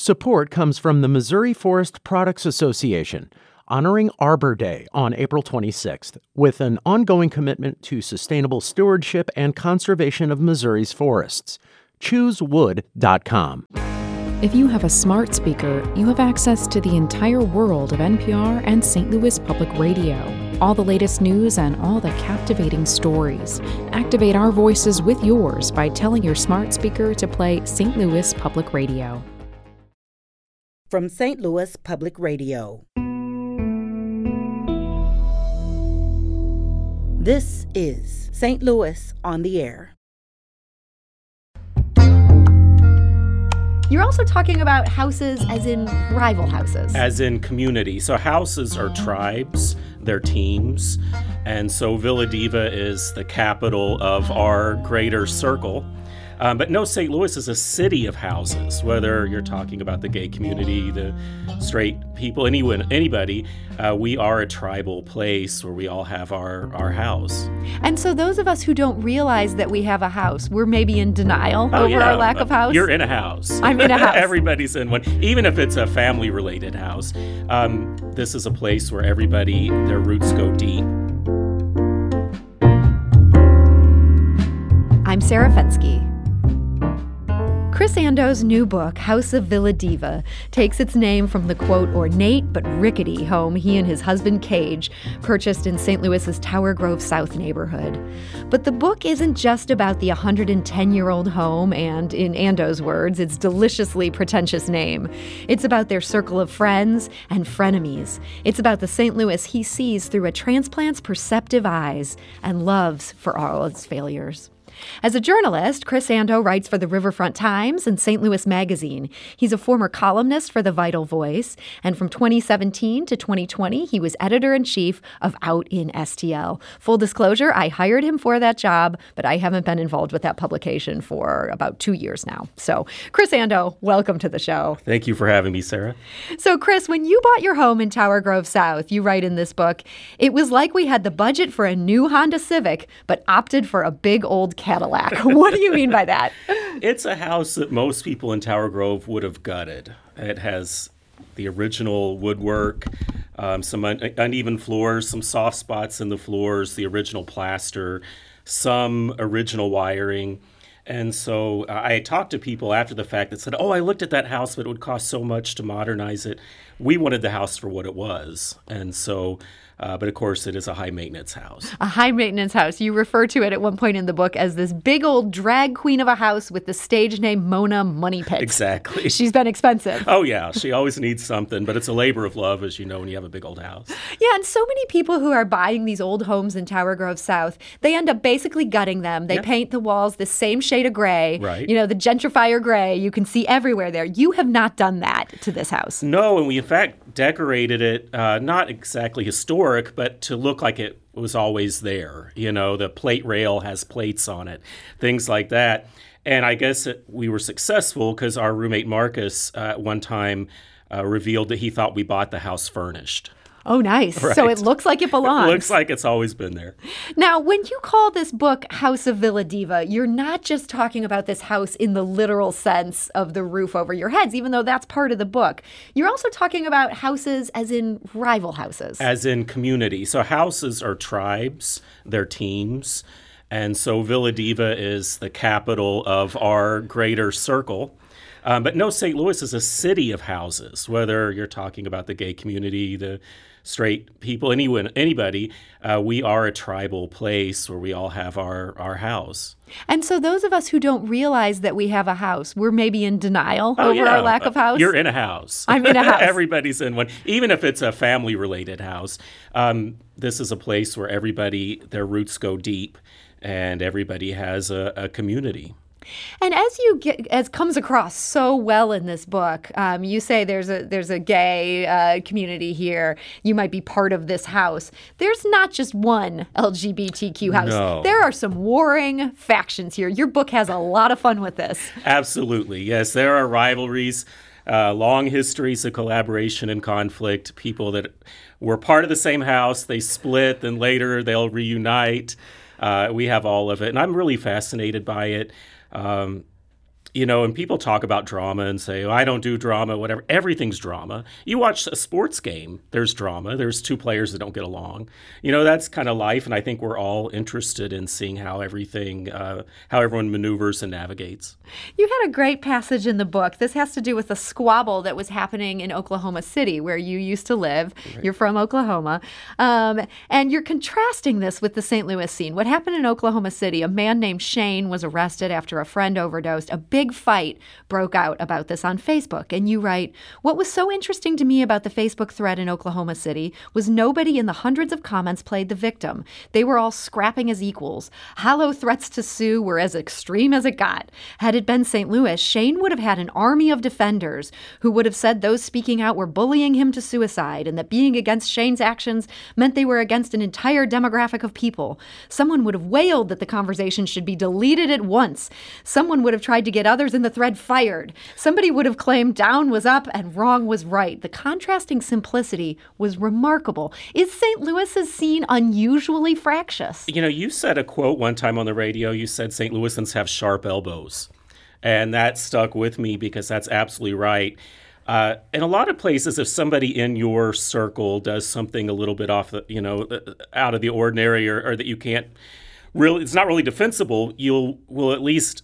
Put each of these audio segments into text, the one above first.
Support comes from the Missouri Forest Products Association, honoring Arbor Day on April 26th, with an ongoing commitment to sustainable stewardship and conservation of Missouri's forests. ChooseWood.com. If you have a smart speaker, you have access to the entire world of NPR and St. Louis Public Radio. All the latest news and all the captivating stories. Activate our voices with yours by telling your smart speaker to play St. Louis Public Radio. From St. Louis Public Radio. This is St. Louis on the Air. You're also talking about houses as in rival houses. As in community. So houses are tribes, they're teams. And so Villa Diva is the capital of our greater circle. But no, St. Louis is a city of houses, whether you're talking about the gay community, the straight people, anybody. We are a tribal place where we all have our house. And so those of us who don't realize that we have a house, we're maybe in denial over our lack of house. You're in a house. I'm in a house. Everybody's in one, even if it's a family-related house. This is a place where everybody, their roots go deep. I'm Sarah Fenske. Chris Ando's new book, House of Villa Diva, takes its name from the, quote, ornate but rickety home he and his husband Cage purchased in St. Louis's Tower Grove South neighborhood. But the book isn't just about the 110-year-old home and, in Ando's words, its deliciously pretentious name. It's about their circle of friends and frenemies. It's about the St. Louis he sees through a transplant's perceptive eyes and loves for all its failures. As a journalist, Chris Ando writes for the Riverfront Times and St. Louis Magazine. He's a former columnist for the Vital Voice, and from 2017 to 2020, he was editor-in-chief of Out in STL. Full disclosure, I hired him for that job, but I haven't been involved with that publication for about 2 years now. So, Chris Ando, welcome to the show. Thank you for having me, Sarah. So, Chris, when you bought your home in Tower Grove South, you write in this book, it was like we had the budget for a new Honda Civic, but opted for a big old Cadillac. What do you mean by that? It's a house that most people in Tower Grove would have gutted. It has the original woodwork, some uneven floors, some soft spots in the floors, the original plaster, some original wiring. And so I talked to people after the fact that said, I looked at that house, but it would cost so much to modernize it. We wanted the house for what it was. And so, but of course, it is a high-maintenance house. A high-maintenance house. You refer to it at one point in the book as this big old drag queen of a house with the stage name Mona Moneypits. Exactly. She's been expensive. Oh, yeah. She always needs something, but it's a labor of love, as you know, when you have a big old house. Yeah, and so many people who are buying these old homes in Tower Grove South, they end up basically gutting them. They paint the walls the same shade of gray. Right. You know, the gentrifier gray you can see everywhere there. You have not done that to this house. No, and we, in fact, decorated it, not exactly historic, but to look like it was always there. You know, the plate rail has plates on it, things like that. And I guess we were successful because our roommate Marcus at one time revealed that he thought we bought the house furnished. Oh, nice. Right. So it looks like it belongs. It looks like it's always been there. Now, when you call this book House of Villa Diva, you're not just talking about this house in the literal sense of the roof over your heads, even though that's part of the book. You're also talking about houses as in rival houses. As in community. So houses are tribes, they're teams. And so Villa Diva is the capital of our greater circle. But no, St. Louis is a city of houses, whether you're talking about the gay community, the straight people, anybody. We are a tribal place where we all have our house. And so those of us who don't realize that we have a house, we're maybe in denial over our lack of house. You're in a house. I'm in a house. Everybody's in one, even if it's a family-related house. This is a place where everybody, their roots go deep, and everybody has a community. And as comes across so well in this book, you say there's a gay community here. You might be part of this house. There's not just one LGBTQ house. No. There are some warring factions here. Your book has a lot of fun with this. Absolutely, yes. There are rivalries, long histories of collaboration and conflict. People that were part of the same house, they split, then later they'll reunite. We have all of it, and I'm really fascinated by it. And people talk about drama and say, I don't do drama, whatever. Everything's drama. You watch a sports game, there's drama. There's two players that don't get along. That's kind of life, and I think we're all interested in seeing how everyone maneuvers and navigates. You had a great passage in the book. This has to do with a squabble that was happening in Oklahoma City, where you used to live. Right. You're from Oklahoma. And you're contrasting this with the St. Louis scene. What happened in Oklahoma City, a man named Shane was arrested after a friend overdosed. A big fight broke out about this on Facebook. And you write, what was so interesting to me about the Facebook thread in Oklahoma City was nobody in the hundreds of comments played the victim. They were all scrapping as equals. Hollow threats to sue were as extreme as it got. Had it been St. Louis, Shane would have had an army of defenders who would have said those speaking out were bullying him to suicide and that being against Shane's actions meant they were against an entire demographic of people. Someone would have wailed that the conversation should be deleted at once. Someone would have tried to get others in the thread fired. Somebody would have claimed down was up and wrong was right. The contrasting simplicity was remarkable. Is St. Louis's scene unusually fractious? You said a quote one time on the radio. You said St. Louisans have sharp elbows. And that stuck with me because that's absolutely right. In a lot of places, if somebody in your circle does something a little bit off the, out of the ordinary or that you can't really, it's not really defensible, will at least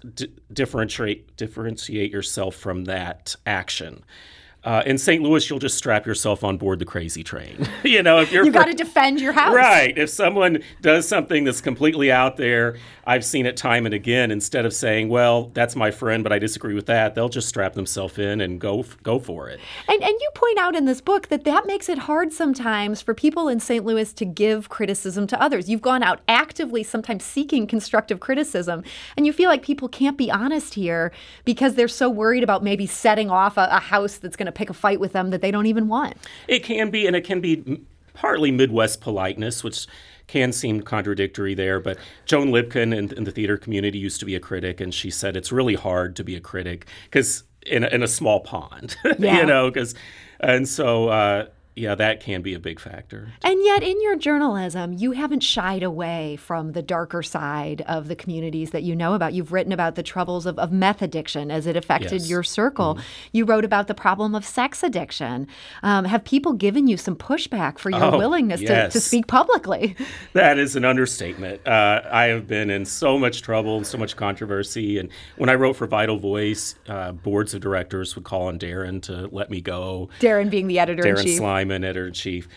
differentiate yourself from that action. In St. Louis, you'll just strap yourself on board the crazy train. If you've got to defend your house. Right. If someone does something that's completely out there, I've seen it time and again, instead of saying, well, that's my friend, but I disagree with that, they'll just strap themselves in and go for it. And you point out in this book that makes it hard sometimes for people in St. Louis to give criticism to others. You've gone out actively, sometimes seeking constructive criticism, and you feel like people can't be honest here because they're so worried about maybe setting off a house that's going to pick a fight with them that they don't even want. It can be, and it can be partly Midwest politeness, which can seem contradictory there. But Joan Lipkin in the theater community used to be a critic, and she said it's really hard to be a critic because in a small pond, Yeah. That can be a big factor. And yet in your journalism, you haven't shied away from the darker side of the communities that you know about. You've written about the troubles of meth addiction as it affected your circle. Mm-hmm. You wrote about the problem of sex addiction. Have people given you some pushback for your willingness to speak publicly? That is an understatement. I have been in so much trouble and so much controversy. And when I wrote for Vital Voice, boards of directors would call on Darren to let me go. Darren being the editor-in-chief. Darren Slyman, editor-in-chief.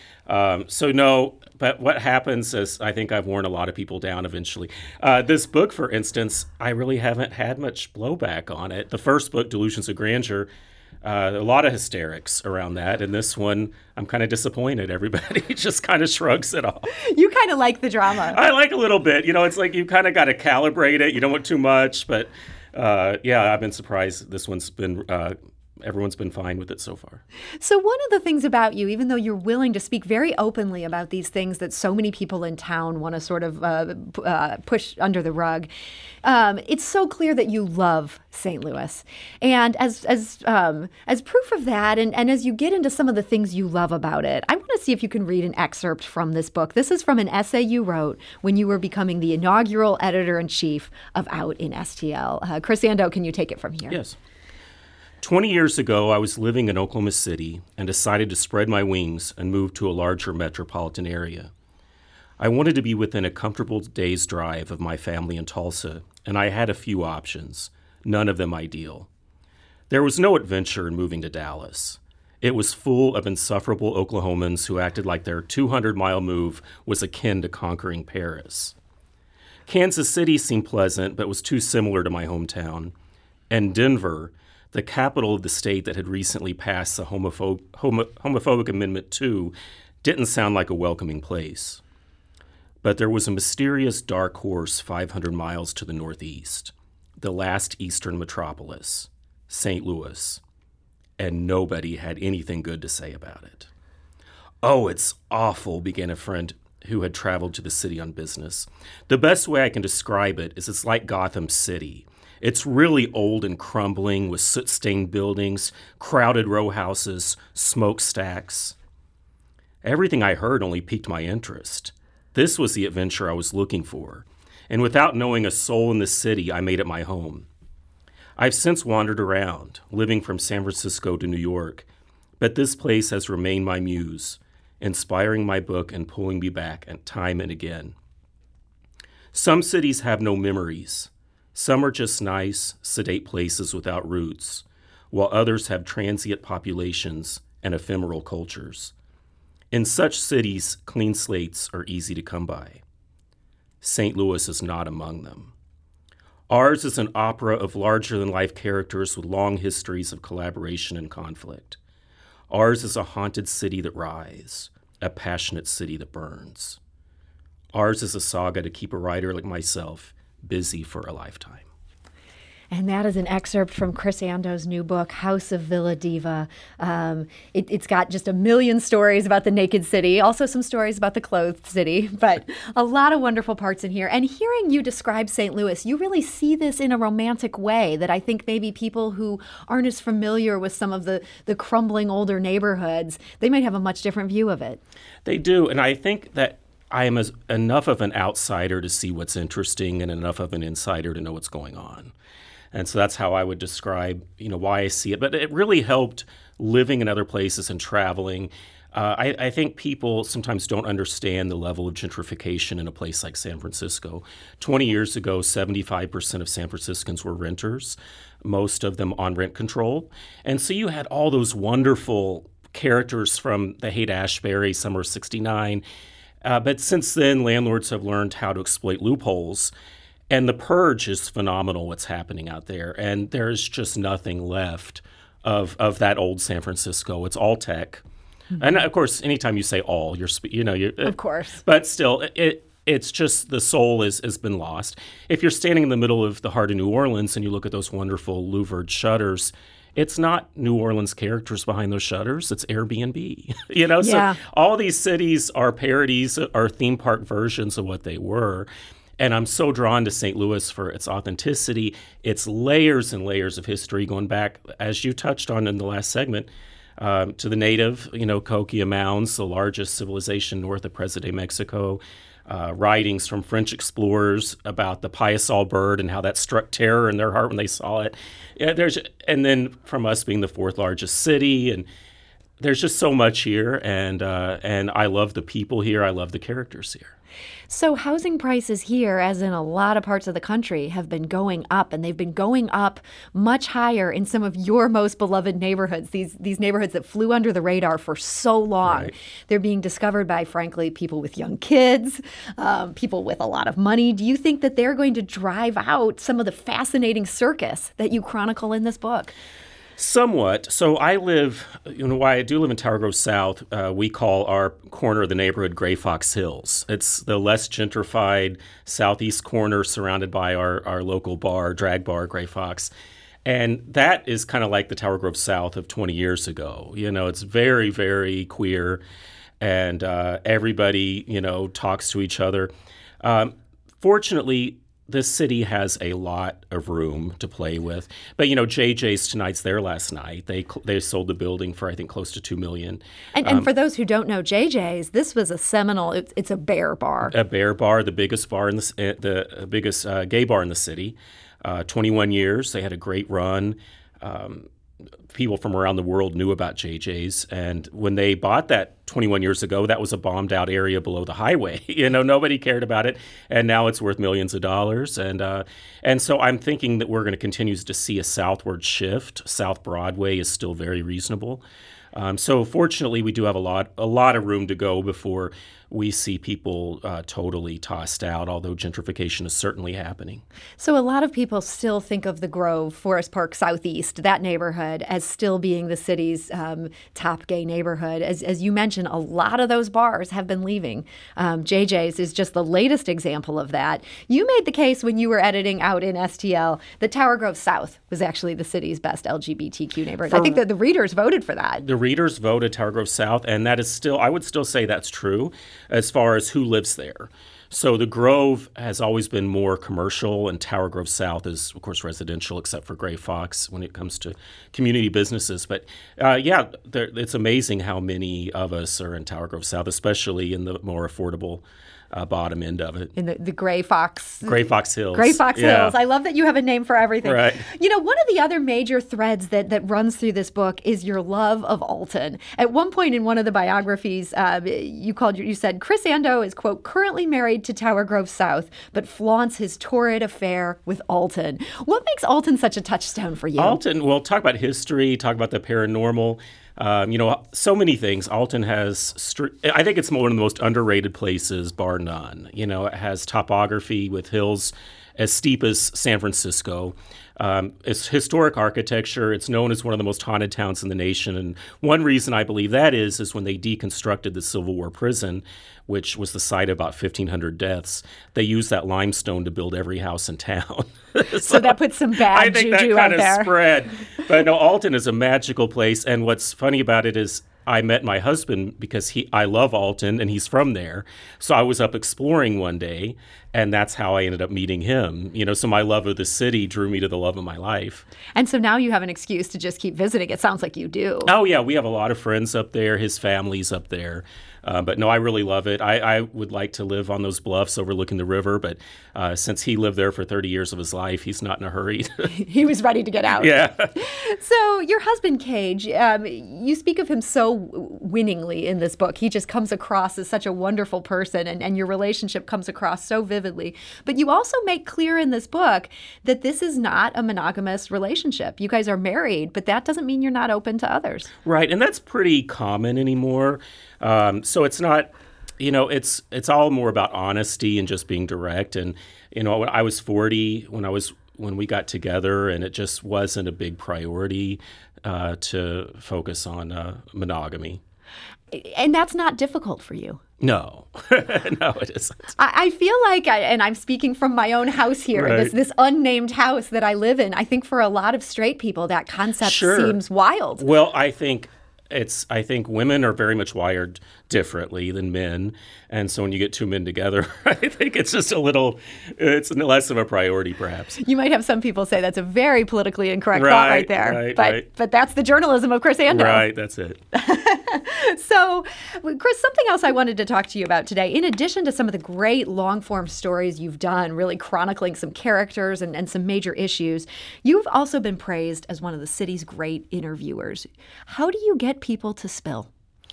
But what happens is I think I've worn a lot of people down eventually. This book, for instance, I really haven't had much blowback on it. The first book, Delusions of Grandeur, a lot of hysterics around that. And this one, I'm kind of disappointed. Everybody just kind of shrugs it off. You kind of like the drama. I like a little bit. It's like you kind of got to calibrate it. You don't want too much. But I've been surprised. This one's been... everyone's been fine with it so far. So one of the things about you, even though you're willing to speak very openly about these things that so many people in town want to sort of push under the rug, it's so clear that you love St. Louis. And as proof of that, and as you get into some of the things you love about it, I want to see if you can read an excerpt from this book. This is from an essay you wrote when you were becoming the inaugural editor-in-chief of Out in STL. Chris Ando, can you take it from here? Yes. 20 years ago, I was living in Oklahoma City and decided to spread my wings and move to a larger metropolitan area. I wanted to be within a comfortable day's drive of my family in Tulsa, and I had a few options, none of them ideal. There was no adventure in moving to Dallas. It was full of insufferable Oklahomans who acted like their 200-mile move was akin to conquering Paris. Kansas City seemed pleasant, but was too similar to my hometown. And Denver, the capital of the state that had recently passed the homophobic Amendment 2, didn't sound like a welcoming place. But there was a mysterious dark horse 500 miles to the northeast, the last eastern metropolis, St. Louis, and nobody had anything good to say about it. "Oh, it's awful," began a friend who had traveled to the city on business. "The best way I can describe it is it's like Gotham City. It's really old and crumbling with soot-stained buildings, crowded row houses, smokestacks." Everything I heard only piqued my interest. This was the adventure I was looking for, and without knowing a soul in the city, I made it my home. I've since wandered around, living from San Francisco to New York, but this place has remained my muse, inspiring my book and pulling me back time and again. Some cities have no memories. Some are just nice, sedate places without roots, while others have transient populations and ephemeral cultures. In such cities, clean slates are easy to come by. St. Louis is not among them. Ours is an opera of larger-than-life characters with long histories of collaboration and conflict. Ours is a haunted city that writhes, a passionate city that burns. Ours is a saga to keep a writer like myself busy for a lifetime. And that is an excerpt from Chris Ando's new book, House of Villa Diva. It's got just a million stories about the naked city, also some stories about the clothed city, but a lot of wonderful parts in here. And hearing you describe St. Louis, you really see this in a romantic way that I think maybe people who aren't as familiar with some of the crumbling older neighborhoods, they might have a much different view of it. They do, and I think that I am enough of an outsider to see what's interesting and enough of an insider to know what's going on. And so that's how I would describe, why I see it. But it really helped living in other places and traveling. I think people sometimes don't understand the level of gentrification in a place like San Francisco. 20 years ago, 75% of San Franciscans were renters, most of them on rent control. And so you had all those wonderful characters from the Haight-Ashbury, Summer of '69. But since then, landlords have learned how to exploit loopholes. And the purge is phenomenal, what's happening out there. And there's just nothing left of that old San Francisco. It's all tech. Mm-hmm. And of course, anytime you say all, you're of course. But still, it's just the soul has been lost. If you're standing in the middle of the heart of New Orleans and you look at those wonderful louvered shutters, it's not New Orleans characters behind those shutters. It's Airbnb. Yeah. So all these cities are parodies, are theme park versions of what they were. And I'm so drawn to St. Louis for its authenticity, its layers and layers of history going back, as you touched on in the last segment, to the native, Cahokia Mounds, the largest civilization north of present-day Mexico, writings from French explorers about the Payasal bird and how that struck terror in their heart when they saw it. And then from us being the fourth largest city, and there's just so much here, and I love the people here. I love the characters here. So housing prices here, as in a lot of parts of the country, have been going up, and they've been going up much higher in some of your most beloved neighborhoods, these neighborhoods that flew under the radar for so long. Right. They're being discovered by, frankly, people with young kids, people with a lot of money. Do you think that they're going to drive out some of the fascinating circus that you chronicle in this book? Somewhat. So I live, why I do live in Tower Grove South, we call our corner of the neighborhood Gray Fox Hills. It's the less gentrified southeast corner surrounded by our local bar, drag bar, Gray Fox. And that is kind of like the Tower Grove South of 20 years ago. It's very, very queer, and everybody, talks to each other. Fortunately, this city has a lot of room to play with. But, JJ's tonight's there last night. They sold the building for, I think, close to $2 million. And for those who don't know JJ's, this was a seminal, it's a bear bar. A bear bar, the biggest bar in the biggest gay bar in the city. 21 years. They had a great run. People from around the world knew about JJ's. And when they bought that 21 years ago, that was a bombed out area below the highway. Nobody cared about it. And now it's worth millions of dollars. And so I'm thinking that we're going to continue to see a southward shift. South Broadway is still very reasonable. So fortunately, we do have a lot of room to go before we see people totally tossed out, although gentrification is certainly happening. So a lot of people still think of the Grove, Forest Park Southeast, that neighborhood, as still being the city's top gay neighborhood. As you mentioned, a lot of those bars have been leaving. JJ's is just the latest example of that. You made the case when you were editing out in STL that Tower Grove South was actually the city's best LGBTQ neighborhood. I think that the readers voted for that. The readers voted Tower Grove South, and that is still, I would still say that's true as far as who lives there. So the Grove has always been more commercial, and Tower Grove South is, of course, residential, except for Gray Fox when it comes to community businesses. But it's amazing how many of us are in Tower Grove South, especially in the more affordable bottom end of it. In the Gray Fox. Gray Fox Hills. Gray Fox Hills. I love that you have a name for everything. Right. One of the other major threads that runs through this book is your love of Alton. At one point in one of the biographies, you said, Chris Ando is, quote, currently married to Tower Grove South, but flaunts his torrid affair with Alton. What makes Alton such a touchstone for you? Alton, well, talk about history, talk about the paranormal. So many things. Alton has, I think it's one of the most underrated places, bar none. It has topography with hills as steep as San Francisco. It's historic architecture. It's known as one of the most haunted towns in the nation. And one reason I believe that is when they deconstructed the Civil War prison, which was the site of about 1,500 deaths, they used that limestone to build every house in town. So that puts some bad juju out there. I think that kind of spread. But no, Alton is a magical place. And what's funny about it is I met my husband because I love Alton and he's from there. So I was up exploring one day, and that's how I ended up meeting him. So my love of the city drew me to the love of my life. And so now you have an excuse to just keep visiting. It sounds like you do. Oh, yeah. We have a lot of friends up there. His family's up there. But no, I really love it. I would like to live on those bluffs overlooking the river, but since he lived there for 30 years of his life, he's not in a hurry. He was ready to get out. Yeah. So your husband, Cage, you speak of him so winningly in this book. He just comes across as such a wonderful person, and your relationship comes across so vividly. But you also make clear in this book that this is not a monogamous relationship. You guys are married, but that doesn't mean you're not open to others. Right, and that's pretty common anymore. So it's not, it's all more about honesty and just being direct. And, when I was 40, when we got together, and it just wasn't a big priority to focus on monogamy. And that's not difficult for you. No, no, it isn't. I feel like, and I'm speaking from my own house here, right. this unnamed house that I live in, I think for a lot of straight people, that concept seems wild. Well, I think women are very much wired differently than men. And so when you get two men together, I think it's just it's less of a priority, perhaps. You might have some people say that's a very politically incorrect thought right there. But that's the journalism of Chris Ando. Right, that's it. So, Chris, something else I wanted to talk to you about today, in addition to some of the great long-form stories you've done, really chronicling some characters and some major issues, you've also been praised as one of the city's great interviewers. How do you get people to spill?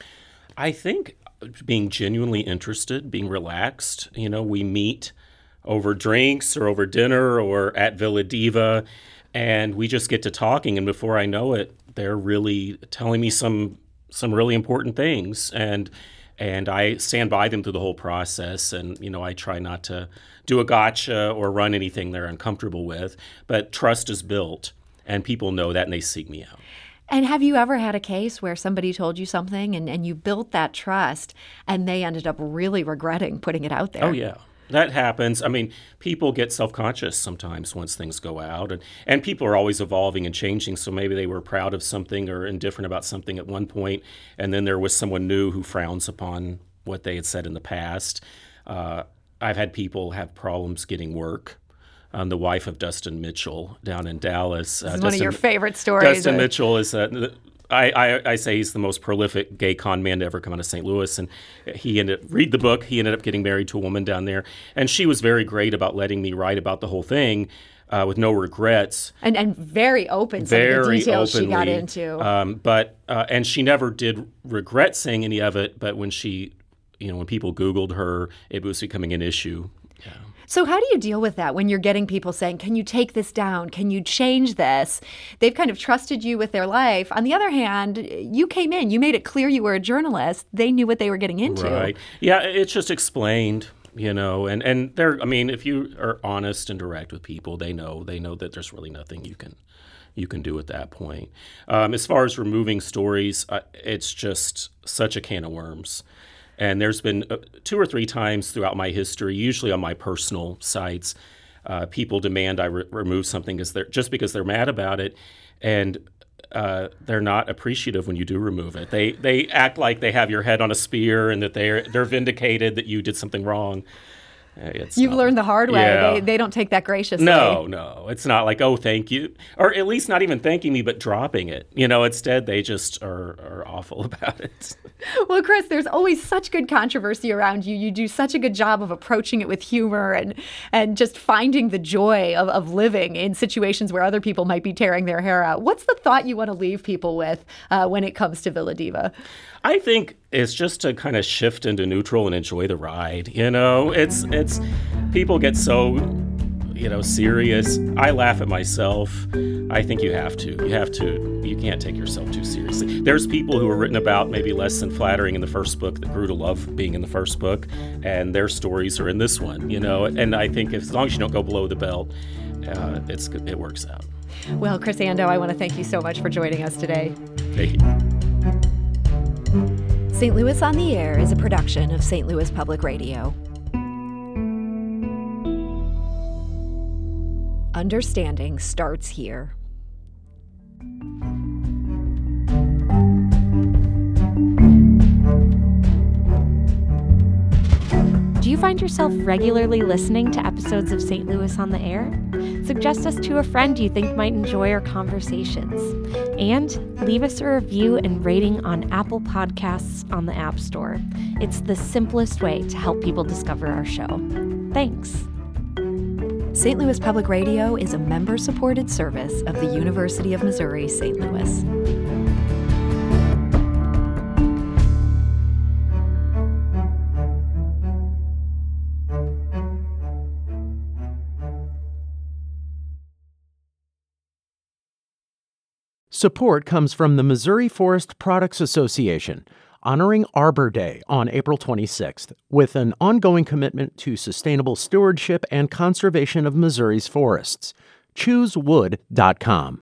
I think being genuinely interested, being relaxed. We meet over drinks or over dinner or at Villa Diva, and we just get to talking. And before I know it, they're really telling me some really important things. And I stand by them through the whole process. And, I try not to do a gotcha or run anything they're uncomfortable with. But trust is built, and people know that, and they seek me out. And have you ever had a case where somebody told you something and you built that trust and they ended up really regretting putting it out there? Oh, yeah. That happens. I mean, people get self-conscious sometimes once things go out. And people are always evolving and changing, so maybe they were proud of something or indifferent about something at one point, and then there was someone new who frowns upon what they had said in the past. I've had people have problems getting work. The wife of Dustin Mitchell down in Dallas. This is one of your favorite stories. Dustin Mitchell is, I say he's the most prolific gay con man to ever come out of St. Louis. And read the book, he ended up getting married to a woman down there. And she was very great about letting me write about the whole thing with no regrets. And very open, some of the details she got into. And she never did regret saying any of it, but when when people Googled her, it was becoming an issue. Yeah. So how do you deal with that when you're getting people saying, can you take this down? Can you change this? They've kind of trusted you with their life. On the other hand, you came in, you made it clear you were a journalist. They knew what they were getting into. Right. Yeah, it's just explained, and they're, if you are honest and direct with people, they know that there's really nothing you can do at that point. As far as removing stories, it's just such a can of worms. And there's been 2 or 3 times throughout my history, usually on my personal sites, people demand I remove something because they're mad about it, and they're not appreciative when you do remove it. They act like they have your head on a spear and that they're vindicated that you did something wrong. You've learned the hard way. Yeah. They don't take that graciously. No. It's not like, oh, thank you. Or at least not even thanking me, but dropping it. Instead, they just are awful about it. Well, Chris, there's always such good controversy around you. You do such a good job of approaching it with humor and just finding the joy of living in situations where other people might be tearing their hair out. What's the thought you want to leave people with when it comes to Villa Diva? I think it's just to kind of shift into neutral and enjoy the ride. It's people get so, serious. I laugh at myself. I think you have to. You can't take yourself too seriously. There's people who are written about maybe less than flattering in the first book that grew to love being in the first book, and their stories are in this one, And I think as long as you don't go below the belt, it works out. Well, Chris Ando, I want to thank you so much for joining us today. Thank you. St. Louis on the Air is a production of St. Louis Public Radio. Understanding starts here. Do you find yourself regularly listening to episodes of St. Louis on the Air? Suggest us to a friend you think might enjoy our conversations. And leave us a review and rating on Apple Podcasts on the App Store. It's the simplest way to help people discover our show. Thanks. St. Louis Public Radio is a member-supported service of the University of Missouri, St. Louis. Support comes from the Missouri Forest Products Association, honoring Arbor Day on April 26th, with an ongoing commitment to sustainable stewardship and conservation of Missouri's forests. ChooseWood.com.